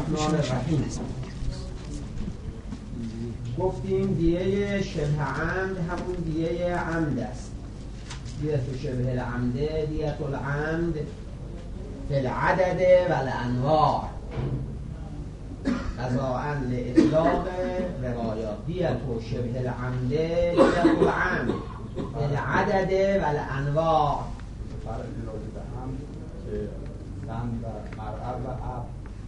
الرحمن الرحیم. گفتیم دیه شبه عمد همون دیه عمد است. دیه تو شبه العمده دیه العمد فی العدد و الانواع قضاءً لإطلاق روایات. دیه تو شبه العمده دیه العمد فی العدد و الانواع. فرق راجع به عمد که زن و مرأة و اب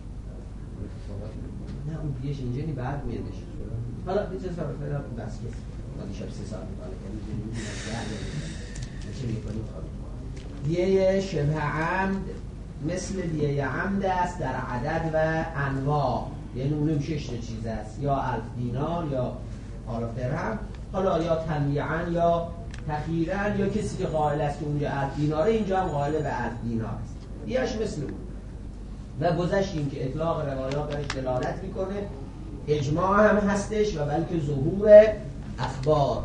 نه اون دیش اینجا نی بعد میادش. حالا چه سال فعلا بس که ولی شب 3 سال مطالعه کردیم چه میکنیم. دیه شبه عمد مثل دیه عمد است در عدد و انواع، یعنی اونم 6 چیز است، یا 1000 دینار یا حالا درهم، حالا یا تمیعاً یا تخیراً، یا کسی که قائل است که اونجا 1000 دیناره اینجا هم قائل به 1000 دینار است. دیهش مثل اون و گذشتیم که اطلاق روایات برش دلالت میکنه، اجماع هم هستش و بلکه ظهور اخبار.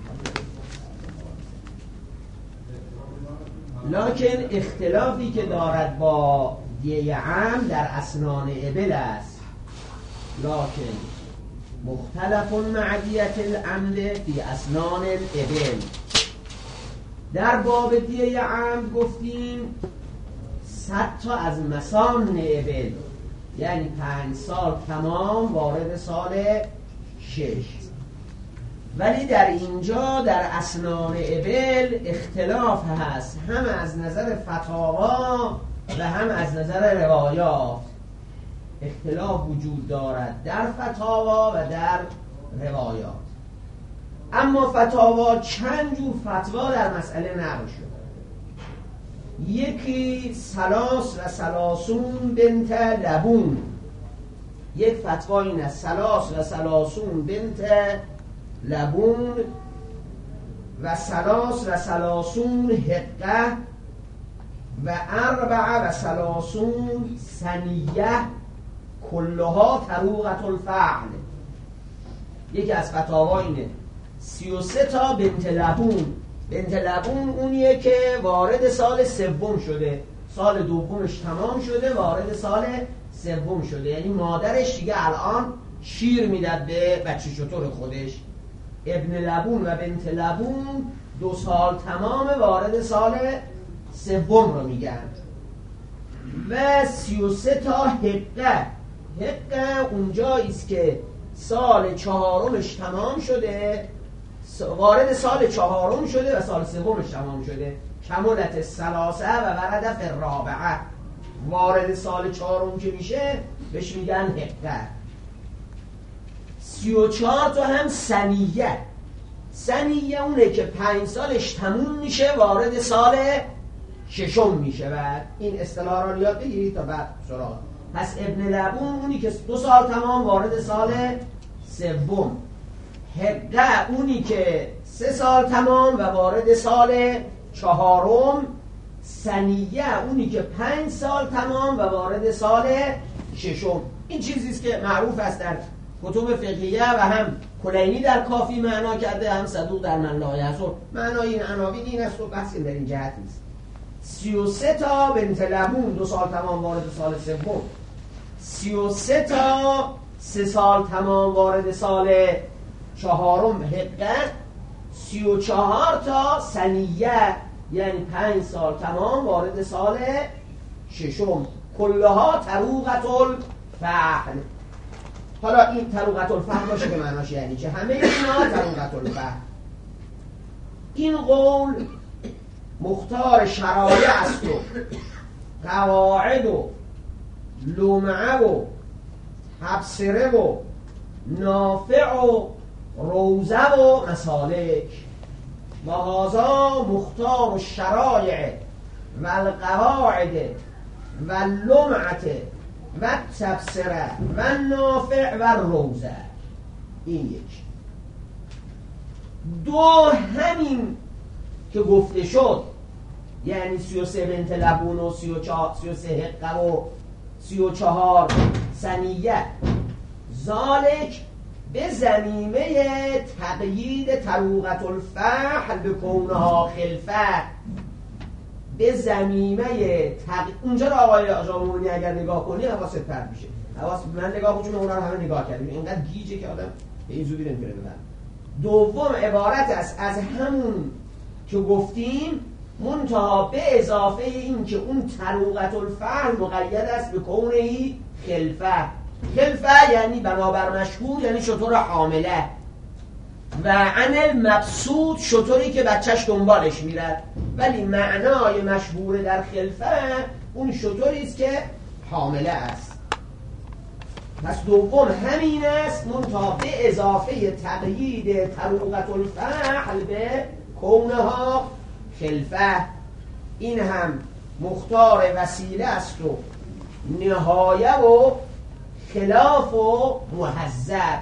لکن اختلافی که دارد با دیه عام در اسنان ابل است. لکن مختلف معدیت العمد فی اسنان الابل. در باب دیه عام گفتیم 100 تا از مسان ابل، یعنی 5 سال تمام وارد سال 6. ولی در اینجا در اسنان ابل اختلاف هست، هم از نظر فتاوا و هم از نظر روایات اختلاف وجود دارد، در فتاوا و در روایات. اما فتاوا چند جور فتوا در مسئله نقل شد. یکی 33 بنت لبون، یک فتوا این است 33 بنت لبون و 33 حقه و 34 سنیه کلها طروقة الفعل. یکی از فتاوا اینه 33 تا بنت لبون. بنت لبون اونیه که وارد سال 3 شده، سال دومش تمام شده، وارد سال 3 شده، یعنی مادرش دیگه الان شیر میداد به بچه شطور خودش. ابن لبون و بنت لبون 2 سال تمام وارد سال 3 رو میگن. و 33 تا حقه. حقه اونجاییست که سال 4مش تمام شده، وارد سال 4 شده و سال 3مش تمام شده. کملت الثلاثه و ورد فی الرابعه. وارد سال 4 که میشه بهش میگن حقه. 34 تا هم سنیه. سنیه اونه که 5 سالش تموم میشه، وارد سال 6 میشه. و این اصطلاح را یاد بگیرید تا بعد سراغ. پس ابن لبون اونی که 2 سال تمام وارد سال 3. حقه اونی که 3 سال تمام و وارد سال 4. سنیه اونی که 5 سال تمام و وارد سال 6. این چیزیست که معروف است در کتب فقهیه و هم کلینی در کافی معنا کرده، هم صدوق در من لا یحصر. معنای این عناوین این است و بحثی در این جهت نیست. 33 تا بنت لبون 2 سال تمام وارد سال 3. 33 تا 3 سال تمام وارد سال 4 حقه. 34 تا سنیه یعنی 5 سال تمام وارد سال 6. کلها طروقة الفحل. حالا این طروقة الفحل باشه که معناش یعنی چه؟ همه اینا طروقة الفحل. این قول مختار شرایع است و قواعد و لمعه و تبصره و نافع و روزه و مسالک. و هذا مختار الشرایع و القواعد و لمعه و تبصره و نافع و روزه. این یک. 2 همین که گفته شد، یعنی 33 بنت لبون و 33 حقه و 34 سنیه، ذالک به زمینه تقیید طروقة الفحل به کونها خلفه. به زمینه اونجا رو آقای آجامونی اگر نگاه کنی حواست پرت میشه. حواس من نگاه بچون اونا رو همه نگاه کردیم، اینقدر گیجه که آدم به این زودی نمیتونه ببره. دوم عبارت است از همون که گفتیم، منتها به اضافه این که اون طروقت الفعل مقید است به کونه خلفه. خلفه یعنی بنابر مشهور، یعنی شطور حامله، و عن المبسوط شطوری که بچهش دنبالش میرد، ولی معنای مشهور در خلفه اون شطوری است که حامله است. پس دوم همین است، منتها به اضافه تقیید طروقت الفعل به کونها خلفه. این هم مختار وسیله است و نهایه و خلاف و مهذب.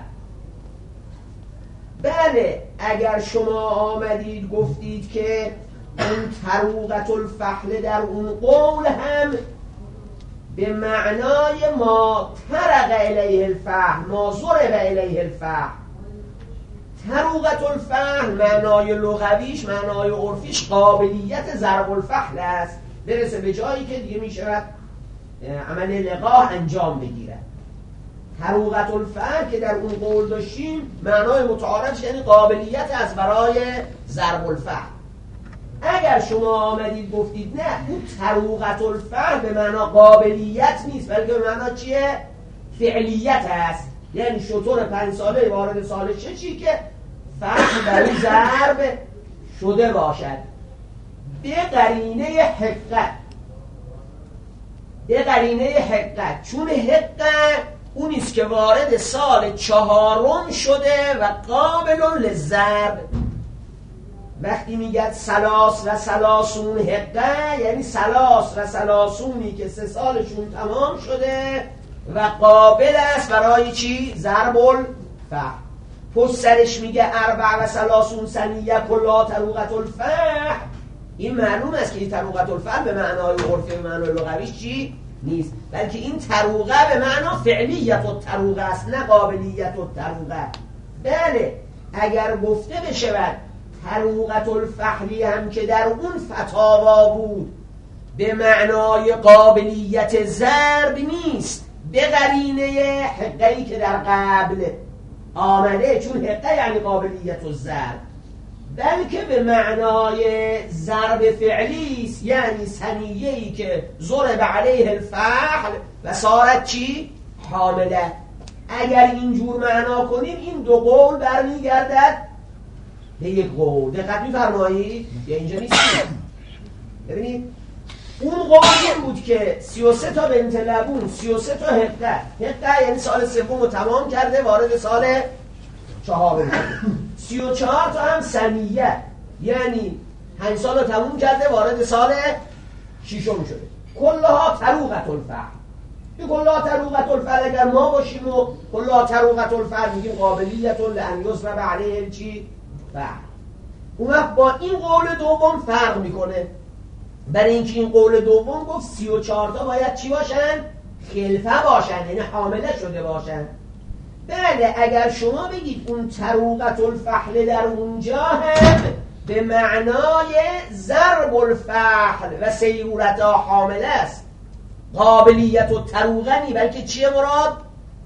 بله اگر شما آمدید گفتید که اون طروقت الفحل در اون قول هم به معنای ما طرق الیه الفحل، ما ضرب الیه الفحل، طروقت الفحل معنای لغویش، معنای عرفیش قابلیت ضرب الفحل است، برسه به جایی که دیگه میشود عمل لقاح انجام بگیره. طروقت الفعل که در اون قول داشتیم معنای متعارفش یعنی قابلیت از برای ضرب الفعل. اگر شما آمدید گفتید نه اون طروقت الفعل به معنا قابلیت نیست بلکه به معنا چیه؟ فعلیت است، یعنی شطور 5 ساله وارد سال 6 که فعل در این ضرب شده باشد به قرینه حقیقت. به قرینه حقیقت، چون حقیقت اونیست که وارد سال 4 شده و قابل للضرب. وقتی میگه سلاس و سلاسون حقه، یعنی سلاس و سلاسونی که 3 سالشون تمام شده و قابل است برای چی؟ ضرب الفعل. پس سرش میگه 4 و سلاسون سنیه کلا طروقت الفعل. این معلوم است که این طروقت الفعل به معنای عرفی، به معنای لغویش چی؟ نیست، بلکه این طروقه به معنا فعلیت الطروقه است، نه قابلیت الطروقه. بله اگر گفته بشود طروقت الفحلی هم که در اون فتاوا بود به معنای قابلیت ضرب نیست، به قرینه حقه‌ای که در قبل آمده، چون حقه یعنی قابلیت الضرب، بلکه به معنای ضرب فعلی است، یعنی ثنیه‌ای که ضرب علیه الفعل و صارت چی؟ حامله. اگر اینجور معنا کنیم این دو قول برمیگردد به یک قول. دقت می‌فرمایید؟ یا اینجا نیست؟ ببینید اون قول این بود که 33 تا بنت لبون، 33 تا حقه. حقه یعنی سال 3 رو تمام کرده وارد سال 4 میشه. 34 تا هم سنیه یعنی 5 سال رو تموم کرده وارد سال 6 شده. کلها طروقت الفعل. این کلها طروقت الفعل اگر ما باشیم و کلها طروقت الفعل میگیم قابلیت لأن یضرب علیه چی؟ فعل. اون وقت با این قول دوم فرق میکنه. برای اینکه این قول دوم گفت 34 تا باید چی باشن؟ خلفه باشن، یعنی حامله شده باشن. بله اگر شما بگید اون طروقت الفحل در اونجا هم به معنای ضرب الفحل و سیرورتا حامله است، قابلیت الطروقه نی بلکه چیه مراد؟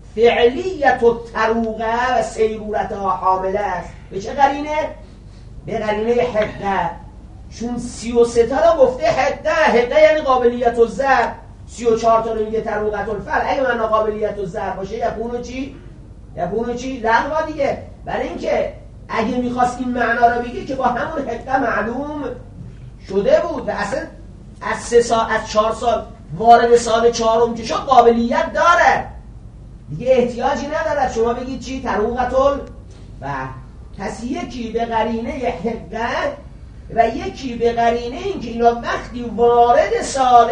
فعلیت الطروقه و سیرورتا حامله است. به چه قرینه؟ به قرینه حقه. چون 33 تا رو گفته حقه، حقه یعنی قابلیت الضرب، 34 تا رو میگه طروقت الفعل. اگه معنا قابلیت الضرب باشه یکونو چی؟ یکونو چی؟ لغوا دیگه. برای اینکه اگه میخواست این معنا رو بگه که با همون حقه معلوم شده بود و اصلا از 3 سال از 4 سال وارد سال 4 که شد قابلیت داره دیگه، احتیاجی نداره شما بگید چی؟ طروقت الفعل. پس یکی به قرینه حقه و یکی به قرینه این که اینا وقتی وارد سال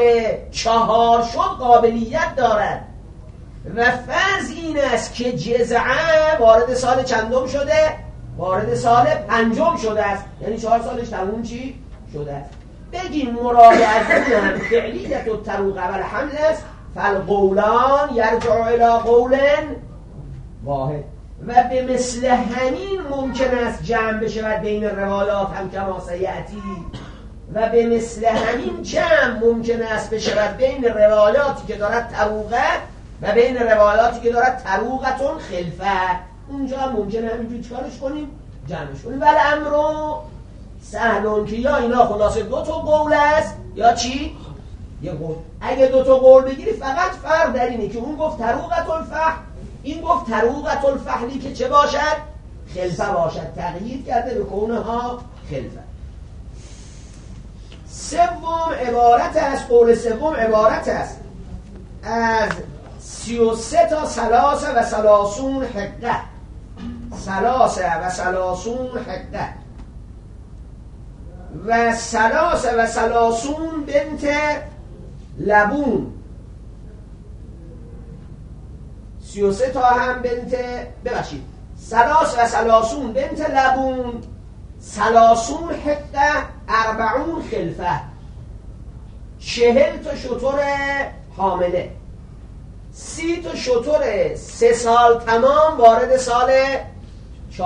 4 شد قابلیت دارد و فرض این است که جزعه وارد سال چندم شده؟ وارد سال 5 شده است، یعنی 4 سالش تموم چی؟ شده است. بگیم مراد از این فعلیت الطروقه و الحمل است، فالقولان یرجع الی قول واحد. و به مثل همین ممکن است جمع بشود بین روایات هم کما سیأتی، و به مثل همین جمع ممکن است بشود بین روایاتی که دارد طروقه و بین روایاتی که دارد طروقتون خلفه، اونجا هم ممکنه همینجور چکارش کنیم جمعش کنیم. ولی امرو سهلون که یا اینا خلاصه دو تا قول است یا چی؟ یه قول. اگه دو تا قول بگیری فقط فرق در اینه که اون گفت طروقت الفحل، این گفت طروقت الفحلی که چه باشد؟ خلفه باشد. تغییر کرده به کونها خلفه. سوم عبارت است، قول سوم عبارت است از 33 تا 33 حقه، 33 حقه و 33 بنت لبون، 33 تا هم بنت، ببخشید 33 بنت لبون، 30 حقه، 40 خلفه، 40 تا شتر حامله، 30 تا شتر 3 سال تمام وارد سال 4،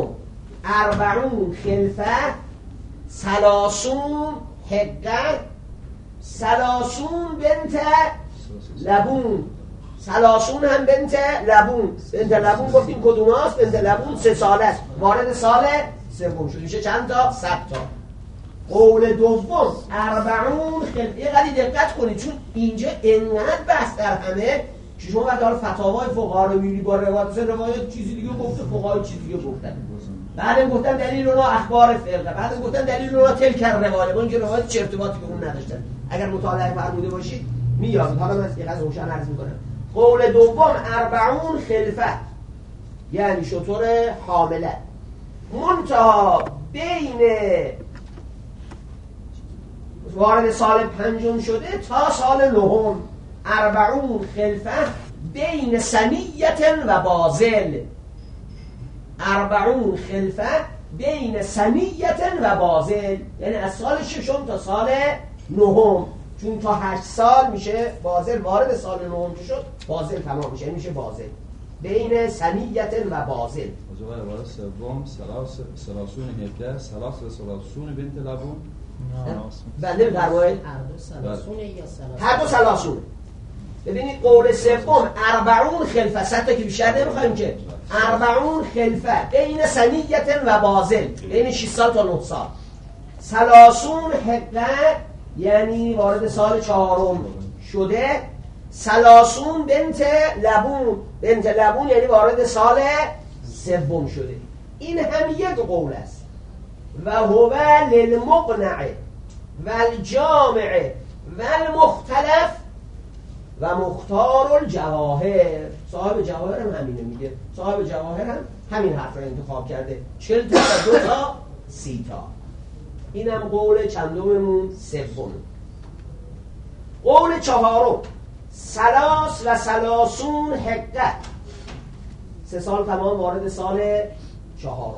40 خلفه، 30 حقه، 30 بنت لبون، 30 هم بنت لبون. بنت لبون گفتیم کدوم هست؟ بنت لبون 3 ساله است، وارد سال سوم شد. میشه چند تا؟ 100 تا. قول دوم 40 خلفه. یه قدری دقت کنید چون اینجا انقدر بحث در همه که شما بعد حالا فتاوای فقها رو می‌بینی با روایات چیزی دیگه گفته، فقها چیزی دیگه گفتن، بعدم گفتن دلیل اونها اخبار فرقه، بعدم گفتن دلیل اونها تلک روایت، با اینکه روایت چه ارتباطی به اون نداشتن. اگر مطالعه فرموده باشید میاد. حالا من یه روشن عرض می‌کنم. قول دوم 40 خلفه یعنی شتر حامله، منتها بین وارد سال 5 شده تا سال 9، 40 خلفه بین سنیت و بازل، 40 خلفه بین سنیت و بازل، یعنی از سال 6 تا سال 9، چون تا 8 سال میشه بازل، وارد سال 9 شد بازل تمام میشه، میشه بازل بین سنیت و بازل. عبارت سوم 30 حقه، 33 بنت لبون. بنده در روایت هر دو 30. ببینید قول سوم 40 خلفه، 100 تا که بیشتر نمیخوایم که، 40 خلفه بین سنیت و بازل، بین 6 سال تا 9 سال، 30 حقه یعنی وارد سال 4 شده، 30 بنت لبون، بنت لبون یعنی وارد سال 3 شده. این هم یک قول است. و هو للمقنع و الجامع و المختلف و مختار الجواهر. صاحب جواهر هم همینه میگه، صاحب جواهر هم همین حرف رو انتخاب کرده، 40 تا 2 تا 30 تا. اینم قول چندممون؟ سوم. قول چهارم 33 حقه، 3 سال تمام وارد سال 4،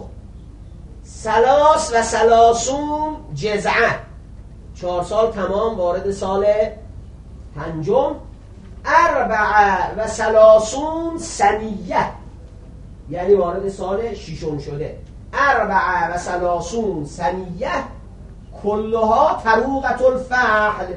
33 جزعه، 4 سال تمام وارد سال 5، 34 سنیه یعنی وارد سال 6 شده، 34 سنیه کلها طروقت الفحل،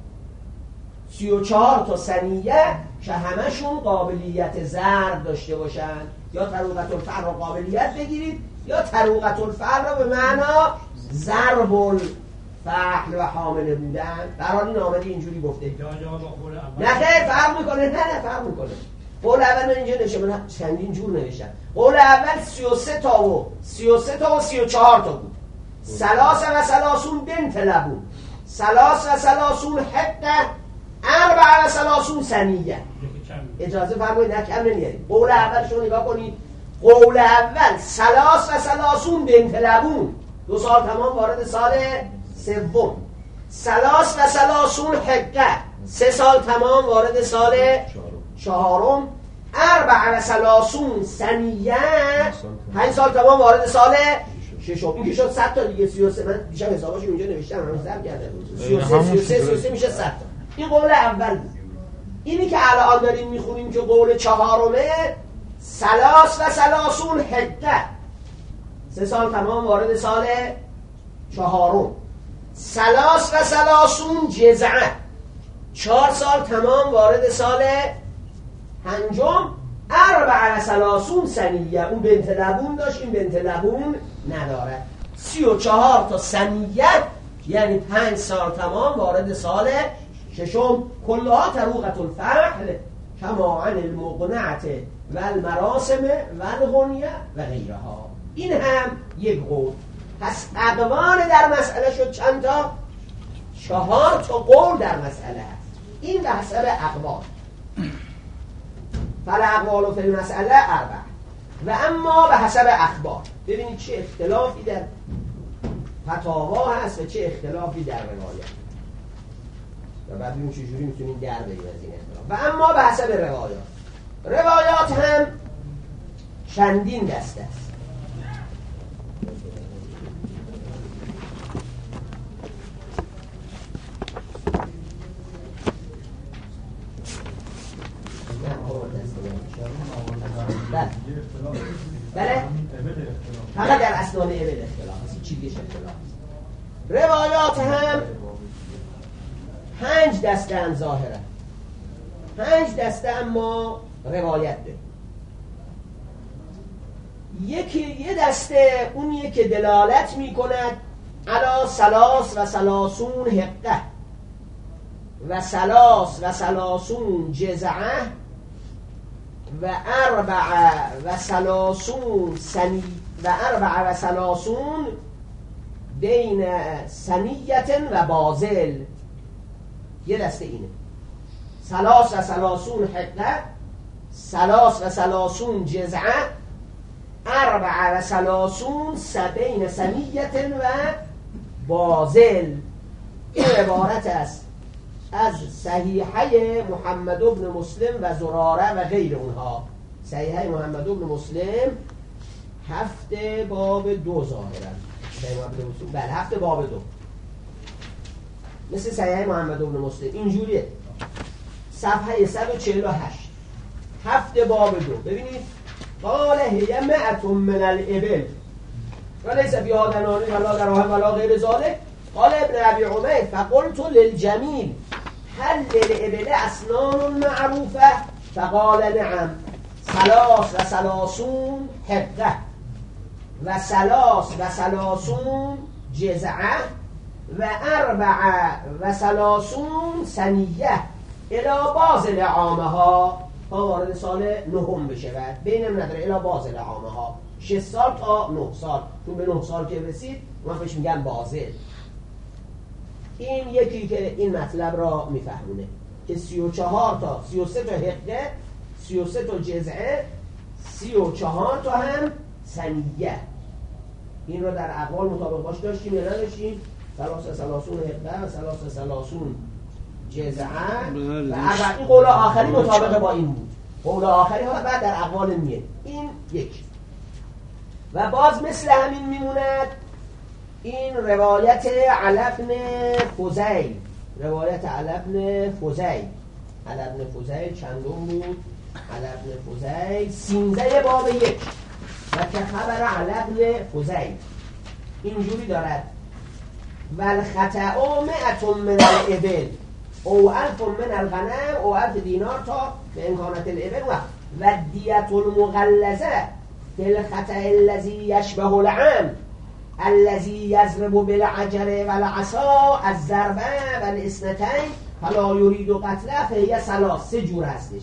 34 تا سنیه که همشون قابلیت ضرب داشته باشن. یا طروقت الفحل رو قابلیت بگیرید یا طروقت الفحل رو به معنا ضرب الفحل و حامله بودن. برای این آمده اینجوری گفته. نه خیر فرق میکنه، نه فرق میکنه. قول اول من اینجا نشه، من چندین جور نوشتم. قول اول 33 تا و 34 تا بود. 33 بنت لبون، 33 حقه، 34 سنیه. اجازه فرمایید نه کم نمیاریم. قول اول شما نگاه کنید. قول اول 33 بنت لبون، 2 سال تمام وارد سال 3، 33 حقه، 3 سال تمام وارد سال 4، 34 سنیه، 5 سال تمام وارد سال 6. این که شد 100 تا دیگه. 33 من دیشب حساباشو اونجا نوشتم، همون حساب کردم. 33 میشه 100 تا. این قول اول بود. اینی که الان داریم میخونیم که قول چهارمه 33 حقه، 3 سال تمام وارد سال 4، 33 جزعه، 4 سال تمام وارد سال پنجم 34 ثانیه، اون بنت لبون داشت، این بنت لبون نداره. 34 تا ثانیه یعنی 5 سال تمام وارد سال ششم. کلها طروقة الفحل کما عن المقنعة و المراسم و الغنیه و غیرها. این هم یک قول. پس اقوال در مسئله شد چند تا؟ 4 تا قول در مسئله هست. این به حسب اقوال. فالاقوال فی المسئله 4 و اما به حسب اخبار. ببینید چه اختلافی در فتاوا هست و چه اختلافی در روایت و بعد ببینید چجوری میتونیم در بریم از این اختلاف. و اما به حسب روایات هم چندین دسته است. بله فقط در اسناد ابل اختلاف هست، چیزیش اختلاف هست. روایات هم 5 دسته هم ظاهره، 5 دسته اما روایت ده. یه دسته اونیه که دلالت می کند علی 33 حقه و 33 جزعه و 34 سنی و 34 بین سنیت و بازل. یه دسته اینه 33 حقه، 33 جزعه، 34 بین سنیت و بازل. این عبارت است از صحیحه محمد بن مسلم و زراره و غیر اونها. صحیحه محمد بن مسلم 7 باب 2 ظاهرا. بله 7 باب 2 مثل صحیحه محمد بن مسلم اینجوریه. صفحه 148 7 باب 2 ببینید. قال هي 100 من الابل وليس فيها دنانير ولا دراهم ولا غير ذلك. قال ابن ابي عمير فقلت للجميل هل للابل اسنان معروفه؟ فقال نعم 33 حقه و 33 جزعه و 34 سنیه الى بازل عامها تا وارد سال 9 بشه و بینم نداره الى بازل عامها 6 سال تا 9 سال. چون به 9 سال که رسید من بهش میگم بازل. این یکی که این مطلب را میفهمونه که 34 تا 33 تا حقه، 33 تا جزعه، 34 تا هم سنیه. این را در اقوال مطابق باش داشتیم یا نداشتیم؟ 33 حقه و 33 جزعه و این قول آخری مطابق با این بود. قول آخری ها بعد در اقوال میه. این یک. و باز مثل همین میموند این روایت علی بن فضیل. روایت علی بن فضیل چندم بود؟ علی بن فضیل 13 باب 1 و که خبر علی بن فضیل اینجوری دارد والخطأ 100 من الابل او 1000 من الغنم او 1000 دینار تا به امکانات الابل و دیت المغلظه الخطأ الذي یشبه العام الذي یضرب بالعجل والعصا الضربه والاثنتين فلا يريد قتله فهي 3 جور هستش.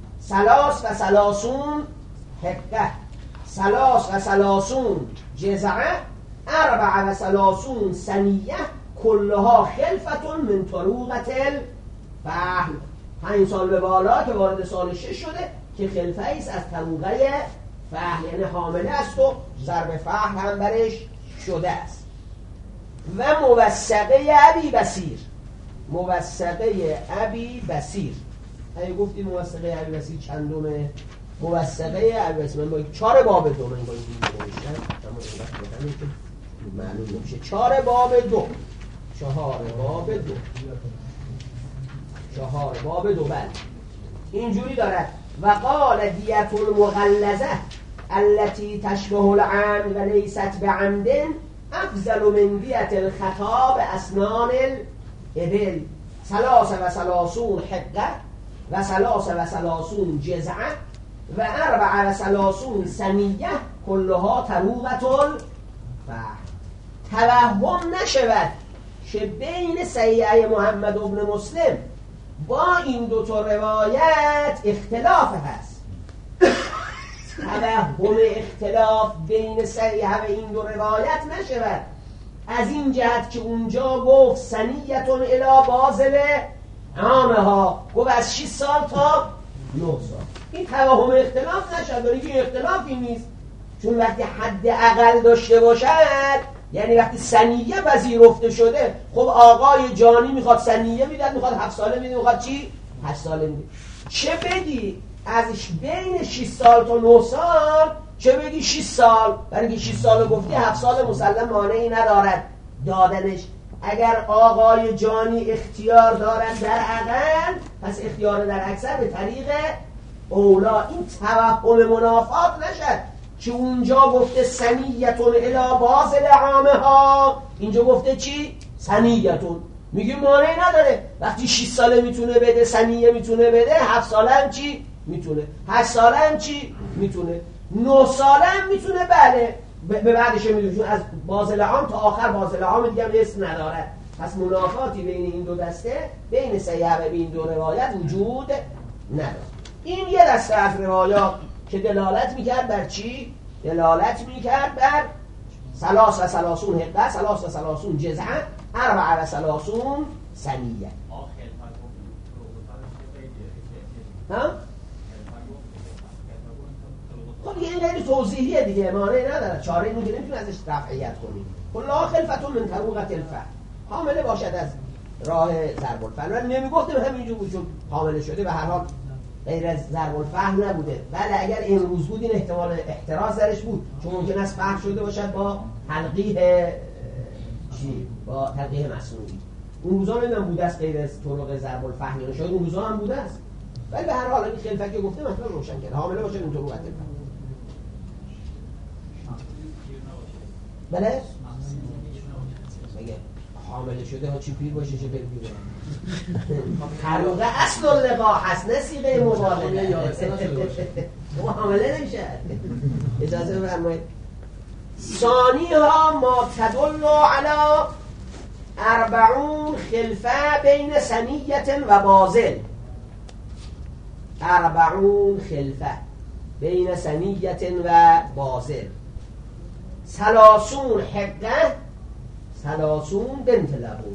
33 حقه، 33 جزعه، 34 سنیه کلها خلفة من طروقة الفحل. 5 سال به بالا که وارد سال 6 شده که خلفه ایست از طروقه فحل، یعنی حامله است و ضرب فحل هم برش شده است. و موثقه ابی بصیر اگه گفتیم موثقه ابی بصیر چندمه؟ موثقه ابی بصیر من با 4 باب 2 من با این دیگه نوشتم اما این وقت بکنیم که معلوم نمیشه. 4 باب 2 بله اینجوری دارد. و قال دیت المغلظه التي تشبه العمد و لیست بعمد افضل من دیت الخطا به اسنان الابل 33 حقه و ثلاثون جزعه و 34 سنیه کلها تروقة الفهم. توهم نشود که بین صحیح محمد بن مسلم با این دو تا روایت اختلاف هست. توهم اختلاف بین صحیح و این دو روایت نشود از این جهت که اونجا گفت سنیتون الی بازل عامها، گفت از 6 سال تا 9 سال. این توهم اختلاف نشد، داره که اختلافی نیست، چون وقتی حد اقل داشته باشد یعنی وقتی سنیه پذیرفته شده، خب آقای جانی میخواد سنیه میداد، میخواد 7 ساله میده، میخواد چی؟ 8 ساله میده. چه بگی از بین 6 سال تا 9 سال، چه بگی 6 سال، برای اینکه 6 سال گفتی 7 سال مسلم مانعی ندارد دادنش. اگر آقای جانی اختیار دارد در اقل، پس اختیار در اکثر به طریق اولا. این توهم منافات نشد که اونجا گفته سنیتون الی بازل عامها، اینجا گفته چی؟ سنیتون. میگه مانعی نداره، وقتی 6 ساله میتونه بده سنیه میتونه بده، 7 ساله هم چی؟ میتونه. 8 ساله هم چی؟ میتونه. 9 ساله هم میتونه. بله به بعدش میدونه، چون از بازل عام تا آخر بازل عام دیگه هم اسم نداره. پس منافاتی بین این دو دسته، بین صحیح و این دو روایت وجود نداره. این یه دسته از روایات که دلالت میکرد بر چی؟ دلالت میکرد بر 33 حقه، 33 جزعه، 34 سنیه. ها؟ خب دیگه این غیر توضیحیه دیگه، مانعی نداره، چاره این دیگه نمیتونه ازش رفعیت کنیم. کلا خلفتون من طروقة الفهم، حامله باشد از راه ضرب الفهم. من نمیگفتم همینجور وجود حامله شده، به هر حال غیر از ضرب الفهم نبوده. بله اگر امروز بود این احتمال احتراز درش بود، چون ممکن است فهم شده باشد با تلقیح چی؟ با تلقیح مصنوعی. اون روزا نمیدونم بوده است غیر از طرق ضرب الفهم، یا شاید اون روزا هم بوده است. ولی به هر حال این خلفت که گفته مثلا روشن کرد، حامله باشه این طرق الفهم. بله؟ مگه حامله شده ها چی پیر باشه چه بلگیره؟ خلوقه اصل اللقاء هست، نه سیغه مبالغه. او حامله نمیشه. اجازه بفرمایید. ثانی ها ما تدل علی 40 خلفه بین سنیه و بازل. 40 خلفه بین سنیه و بازل. 30 حقه، 30 بنت لبون.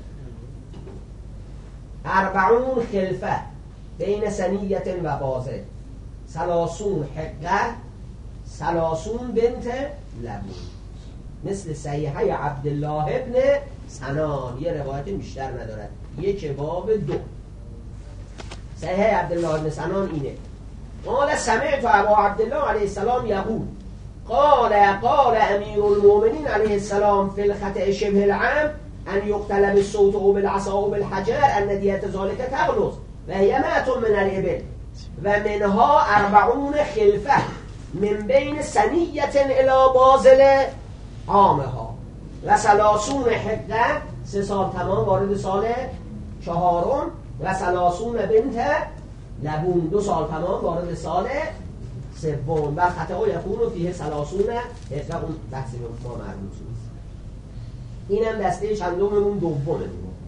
40 خلفه بین سنیه و بازل. 30 حقه، 30 بنت لبون. مثل صحیحه عبدالله ابن سنان، یه روایت بیشتر ندارد، یک باب 2. صحیحه عبدالله ابن سنان اینه: قال سمعت ابا عبدالله علیه السلام یقول قال امیر المؤمنین علیه السلام فی الخطأ شبه العام ان یقتل بالصوت او بالعصا او بالحجر ان دیت ذلك تغلظ و هی مأت من الابل و منها 40 خلفه من بین سنیه الی بازل عامها و 30 حقه، 3 سال تمام وارد سال 4 و 30 بنت لبون، 2 سال تمام وارد سال 3 و خطا یکون فیه 30 حقه. اون بحث ما مربوط نیست. اینم دسته چندممون دوممون.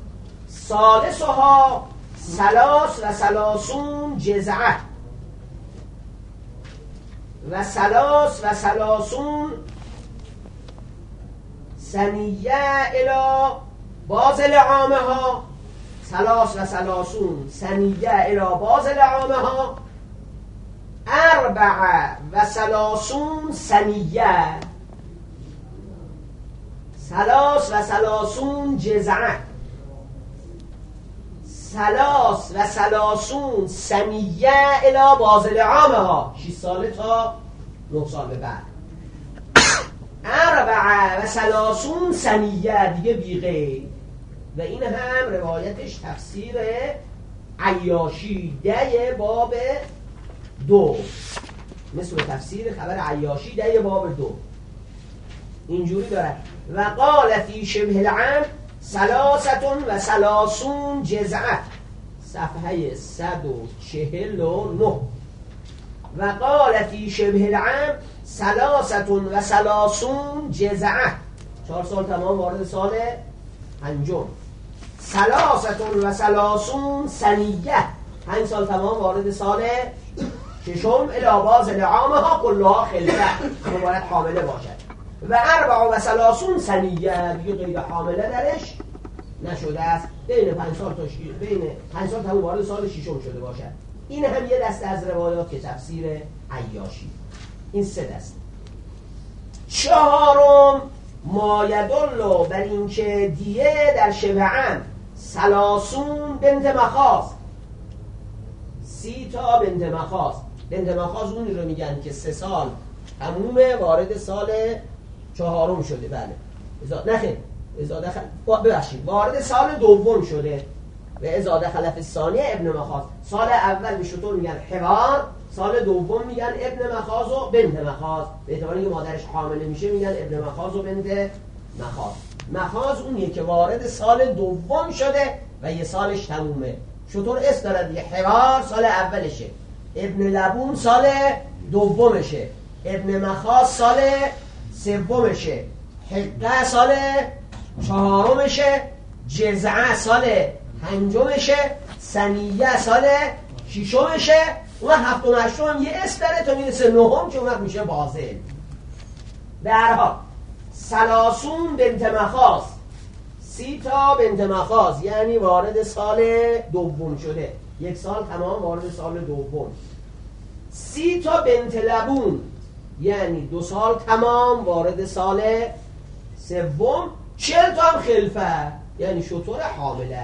ثالثها 33 جزعه و 33 سنیه الی بازل عامها، 33 سنیه الی بازل عامها، 34 سنیه، 33 جزعه، 33 سنیه الی بازل عامها، 6 ساله تا 9 سال به بعد. 34 سنیه دیگه بیغیر. و این هم روایتش تفسیر عیاشی 10 باب 2، مثل تفسیر خبر عیاشی 10 باب 2 اینجوری داره: و قال فی شبه العام 33 جزعه، صفحه 149. و قال فی شبه العام 33 جزعه، 4 سال تمام وارد سال پنجم. 33 سنیه، 5 سال تمام وارد سال ششم. الاباز لعامها کلها خلفه، باید حامله باشد. و 34 سنیه، دیگه غیر حامله درش نشده است. بین 5 سال تا بین 5 سال تمام وارد سال ششم شده باشد. این هم یه دسته از روایات که تفسیر عیاشی. این 3 دسته. 4 ما یدل بر اینکه دیه در شبه عام 30 بنت مخاض، 30 تا بنت مخاض. بنت مخاض اونی رو میگن که 3 سال تمومه وارد سال 4 شده. بله ببخشید وارد سال 2 شده. و اذا دخل فی الثانیه ابن مخاض، سال اول به شطور میگن حوار، سال دوم میگن ابن مخاض و بنت مخاض. به اعتباری که مادرش حامله میشه میگن ابن مخاض و بنت مخاض. مخاض اونیه که وارد سال 2 شده و یه سالش تمومه. شطور اس داره دیگه. حوار سال اولشه، ابن لبون سال 2شه، ابن مخاض سال 3شه، حقه سال 4شه، جزعه سال 5شه، سنیه سال 6شه. اون 7 و 8 هم یه اس داره تا میرسه 9 که اون میشه بازل. به هر حال 30 بنت مخاض، 30 تا بنت مخاض یعنی وارد سال 2 شده، 1 سال تمام وارد سال 2. 30 تا بنت لبون یعنی 2 سال تمام وارد سال 3. 40 تا هم خلفه یعنی شطور حامله.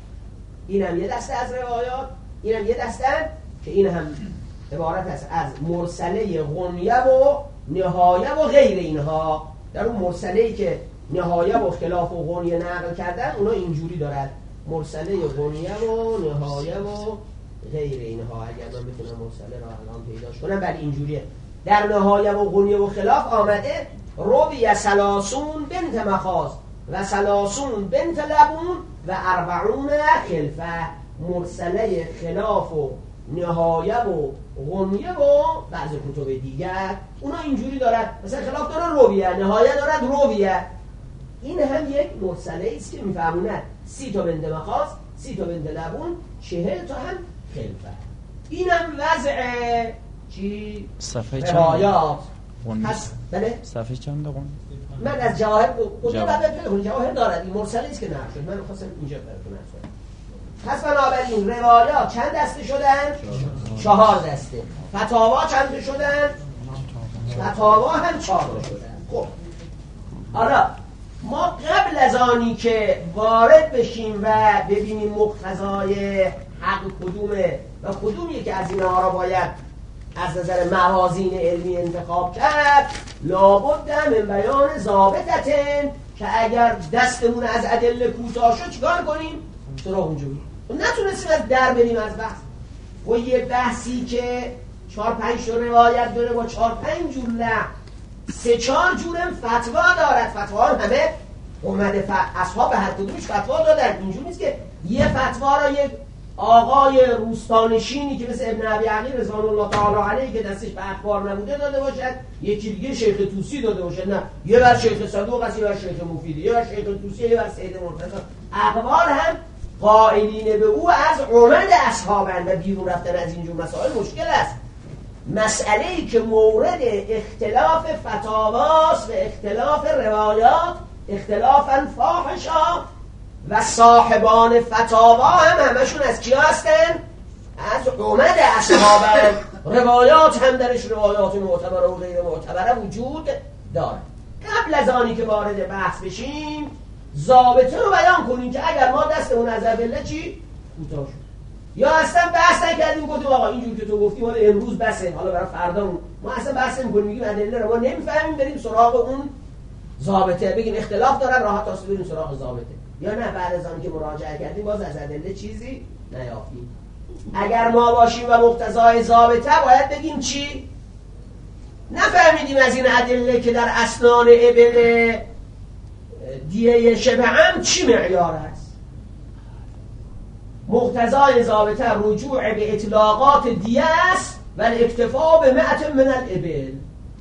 این هم یه دسته از روایات. این هم یه دسته که این هم عبارت است از مرسله غنیه و نهایه و غیر اینها. در اون مرسله‌ای که نهایه و خلاف و غنیه نقل کردن اونا اینجوری دارد: مرسله غنیه و نهایه و غیر اینها. اگر من بتونم مرسله را الان پیداش کنم، ولی اینجوریه. در نهایه و غنیه و خلاف آمده روی 30 بنت مخاض و 30 بنت لبون و 40 خلفه. مرسله خلاف و نهایه و غنیه و بعضی کتب دیگر اونا اینجوری دارد. مثلا خلاف داره رویه، نهایه دارد رویه. این هم یک مرسله است که میفهموند 30 تا بنت مخاض، 30 تا بنت لبون، 40 تا هم خلفه. این هم وضع چی؟ صفحه روایات. پس بله؟ صفحه چند دقیقه؟ من از جواهر جواهر دارد. این مرسله است که نقل شد. من خواستم اینجا براتون عرض کنم. پس بنابراین روایات چند دسته شدن؟ 4 دسته. فتاوا چند شدن؟ فتاوا هم 4 شدن. خب حالا ما قبل از آنی که وارد بشیم و ببینیم مقتضای حق کدومه و کدومیه که از اینها را باید از نظر موازین علمی انتخاب کرد، لابد من بیان ضابطتن که اگر دستمون از ادله کوتاه شد چیکار کنیم؟ سراغ اونجا بریم. نتونستیم از در بریم از بحث. و یه بحثی که 4-5 روایت داره با 4-5 جور نه 3-4 جورم فتوا دارد. فتوا همه اومده اصحاب هر کدومش فتوا دادن. اینجور نیست که یه فتوا را یک آقای روستانشینی که مثل ابن ابی عقیل رضوان الله تعالی علیه که دستش به اخبار نبوده داده باشد، یکی دیگه شیخ طوسی داده باشد. نه، یه بر شیخ صدوق است، یه بر شیخ مفیدی، یه بر شیخ طوسی، یه بر سید مرتضی. اقوال هم قائلین به او از عمد اصحابند و بیرون رفتن از اینجور مسائل مشکل است. مسئله‌ای که مورد اختلاف فتاواست و اختلاف روایات، اختلافاً فاحشا، و صاحبان فتاوا هم همشون از کیا هستن؟ از عمد اصحابند. روایات هم درش روایات معتبره و غیر معتبره وجود داره. قبل از آنی که وارد بحث بشیم ضابطه رو بیان کنیم که اگر ما دستمون از ادله چی؟ کوتاه شد یا اصلا بحث نکردیم گفتیم آقا اینجور که تو گفتی مال امروز بسه، حالا برای فردا ما اصلا بحث نمی‌کنیم، میگیم ادله رو ما نمی‌فهمیم، بریم سراغ اون ضابطه، بگیم اختلاف دارن راحت واسه بریم سراغ ضابطه. یا نه بعد از آن که مراجعه کردیم باز از ادله چیزی نیافتیم. اگر ما باشیم و مقتضای ضابطه باید بگیم چی؟ نفهمیدیم از این ادله که در اسنان ابل دیه شبه عام چی معیار است. مقتضای ضابطه رجوع به اطلاقات دیه است و الاکتفا به مئة من الابل.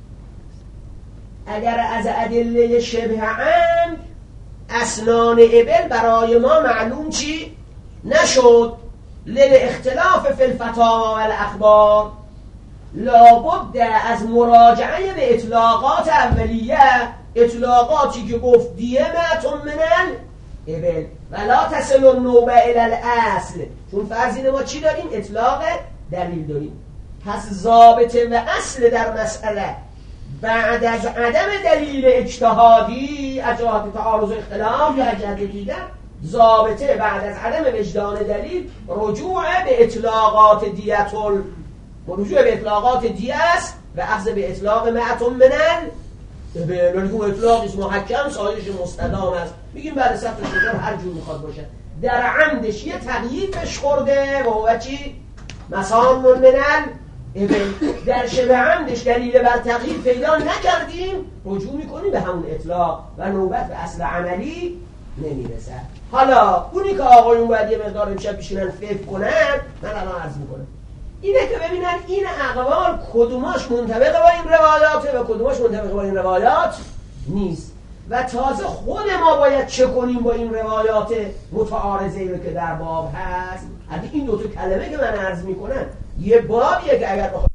اگر از ادله شبه عام اسنان ابل برای ما معلوم چی نشد، للاختلاف فی الفتاوی و الاخبار، لابد از مراجعه به اطلاقات اولیه، اطلاقاتی که گفت دیه مئة من الابل ولا تصل النوبه الی الاصل. چون فرض اینه ما چی داریم؟ اطلاق دلیل داریم. پس ضابطه و اصل در مسئله بعد از عدم دلیل اجتهادی از جهت تعارض اختلاف یا از جهت دیگر، ضابطه بعد از عدم وجدان دلیل رجوع به اطلاقات رجوع به اطلاقات دیه است و اخذ به اطلاق مئة من الابل. اون اطلاقش محکم، سایرش مستدام است. میگیم بعد صفت شجر هر جور میخواد باشه، در عمدش یه تغییرش خورده و هو چی؟ مسان من الابل. در شبه عمدش دلیل بر تغییر پیدا نکردیم، رجوع میکنیم به همون اطلاق و نوبت به اصل عملی نمیرسه. حالا اونی که آقایون باید یه مقدار امشب بشینن فکر کنن، من الان عرض میکنم اینه که ببینن این اقوال کدوماش منطبق با این روایاته و کدوماش منطبق با این روایات نیست، و تازه خود ما باید چه کنیم با این روایات متعارضه رو که در باب هست. از این دو تا کلمه که من عرض میکنم یه بابیه که اگر بخواد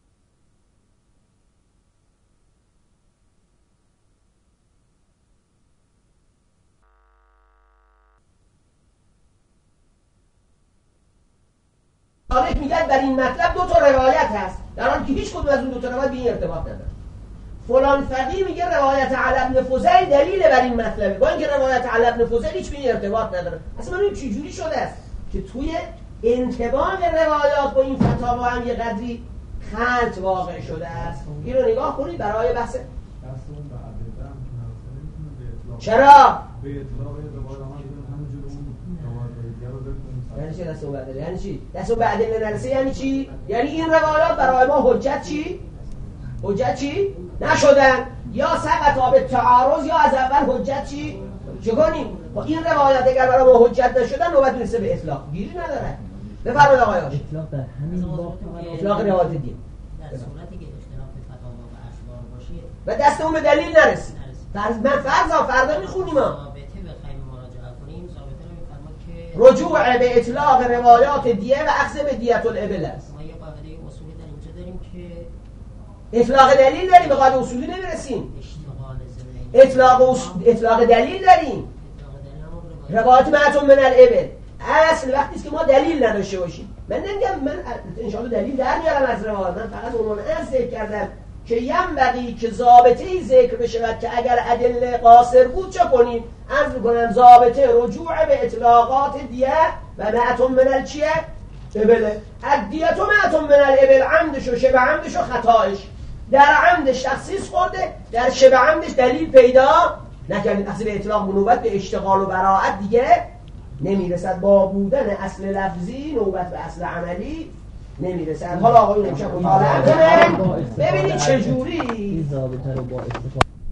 تاریخ میگن در این مطلب دو تا روایت هست، در حالی که هیچ کدوم از اون دو تا روایت به این ارتباط نداره. فلان فقیه میگه روایت علی بن فضیل دلیل بر این مطلبه، با اینکه روایت علی بن فضیل هیچ به این ارتباط نداره. اصلا این چه جوری شده است که توی انطباق روایات با این فتاوا هم یه قدری خلط واقع شده است. این رو نگاه کنید برای بحث. چرا؟ یعنی چی دست اون بعدله؟ یعنی چی؟ دست اون بعدله نرسه یعنی چی؟ یعنی این روایات برای ما حجت چی؟ حجت چی؟ نشدن، یا سقطا به تعارض یا از اول حجت چی؟ چه کنیم؟ با این روایات اگر برای ما حجت نشدن نوبت میرسه به اطلاق، گیری نداره. بفرمایید آقایان. اطلاق در همین باب اطلاق روایات دین در صورتی که اختلاف فتاوا و اشبار باشه و دست اون به دلیل نرسید. من فردا میخونیم رجوع به اطلاق روایات دیه و اخذ به دیت الابل است. ما یه قاعده اصولی در اینجا داریم که اطلاق دلیل داریم، به قاعده اصولی نمیرسیم. اطلاق دلیل داریم. روایات مئة من الابل اصل وقتی است که ما دلیل نداشته باشیم. من نمیگم، من ان شاء الله دلیل در میارم از روایات، من فقط عنوان از ذکر کردم که ینبغی که ضابطه‌ای ذکر بشه که اگر ادله قاصر بود چه کنیم؟ عرض می‌کنم ضابطه رجوع به اطلاقات دیه و مئة من الچیه؟ ابل. الدیه مئة من الابل، عمدش و شبه عمدش و خطایش. در عمدش تخصیص خورده، در شبه عمدش دلیل پیدا نکردیم. اصل اطلاق نوبت به اشتغال و براعت دیگه نمیرسد، با بودن اصل لفظی نوبت به اصل عملی نمیرسد. حالا آقایون امشب مطالعه کنه ببینید چجوری این ضابطه رو با استفاده